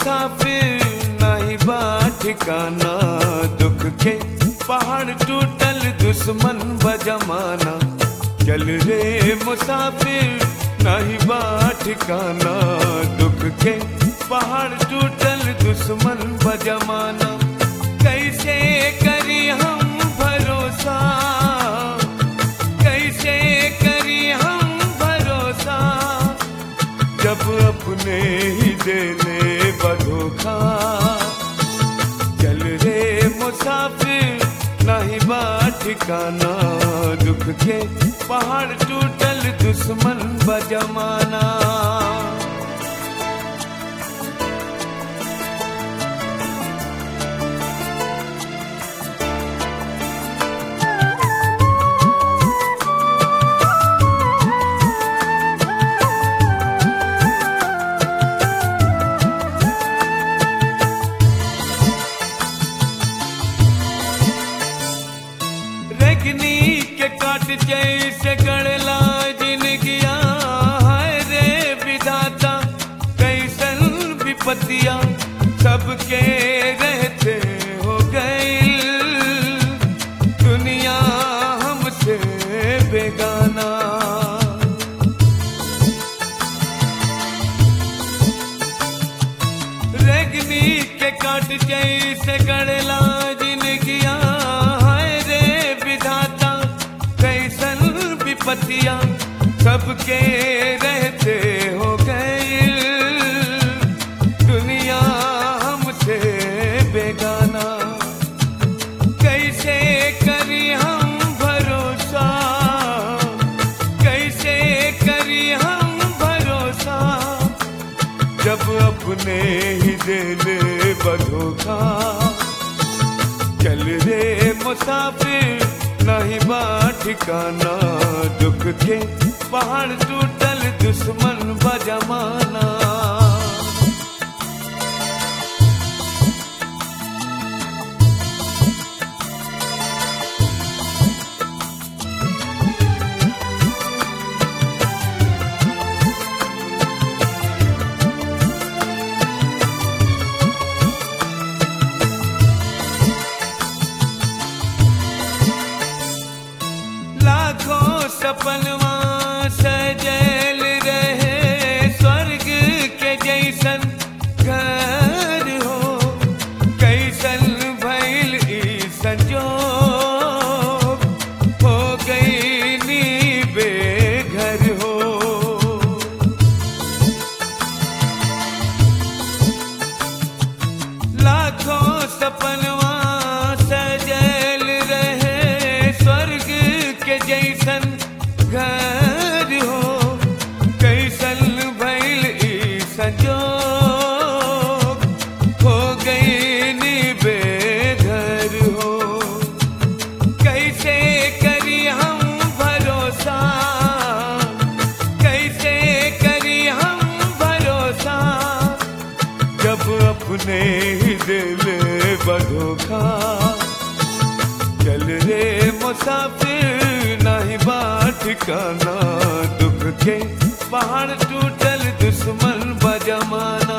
मुसाफिर नहीं बा ठिकाना, दुख के पहाड़ टूटल दुश्मन बजमाना। चल रे मुसाफिर नहीं बा ठिकाना, दुख के पहाड़ टूटल दुश्मन बजमाना। कैसे करी हम भरोसा, कैसे करी हम भरोसा, जब अपने ही देने बधोखा। चल रे मुसाफिर नहीं बा ठिकाना, दुख के पहाड़ टूटल दुश्मन बजमाना। रगनी के काट जैसे गड़ला जिनगिया, हाय रे विधाता कैसन विपतिया सबके रहते हो गई। दुनिया हमसे बेगाना, रगनी के काट जैसे गड़ला जिनगिया, पतिया सबके रहते हो गए। दुनिया हमसे बेगाना, कैसे करी हम भरोसा, कैसे करी हम भरोसा, जब अपने ही देने बधोखा। चल रे मुसाफिर नहीं बा ठिकाना, दुख के पहाड़ टूटल दुश्मन बजमाना। सपनवा सजल रहे स्वर्ग के जैसन घर हो, कैसन भइल ई संजोग, हो गई नी बेघर हो। लाखों सपनवा सजल रहे स्वर्ग के जैसन घर हो, कैसन भइल ई संजोग, हो गई नी बेघर हो। कैसे करी हम भरोसा, कैसे करी हम भरोसा, जब अपने ही दिल बधोखा। चल रे मुसाफिर नहीं बा ठिकाना, दुख के पहाड़ टूटल दुश्मन बजमाना।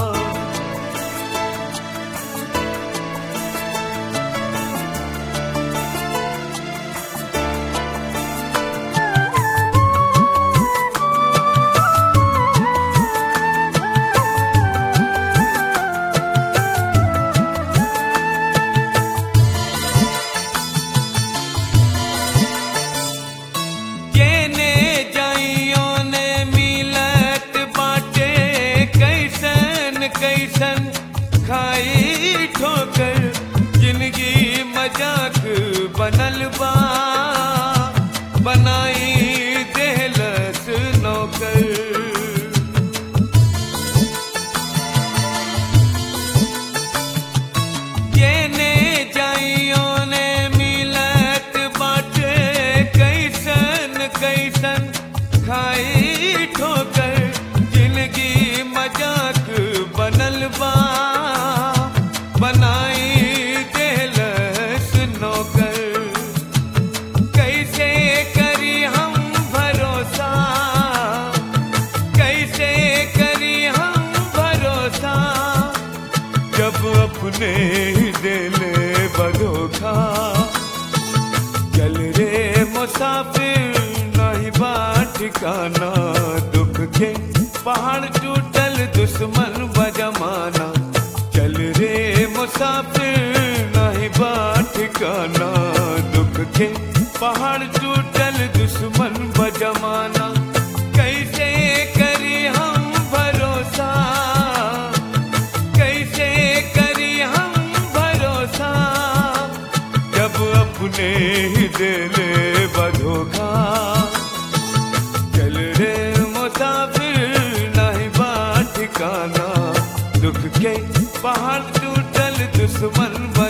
कैसन खाई ठोकर जिंदगी मजाक बनल बा, बनाई देहलस नौकर। येने जाइयो ने मिलत बाटे कैसन कैसन खाई ठोकर जिंदगी मजाक बनल बा, बनाई देहलस नौकर। ठिकाना। दुख के पहाड़ टूटल दुश्मन बजमाना, चल रे मुसाफिर नहीं बा ठिकाना। दुख के पहाड़ टूटल दुश्मन बजमाना, कैसे करी हम भरोसा, कैसे करी हम भरोसा, जब अपने ही दिले बधोखा। चल रे मुसाफिर नहीं बा ठिकाना, दुख के पहाड़ टूटल दुश्मन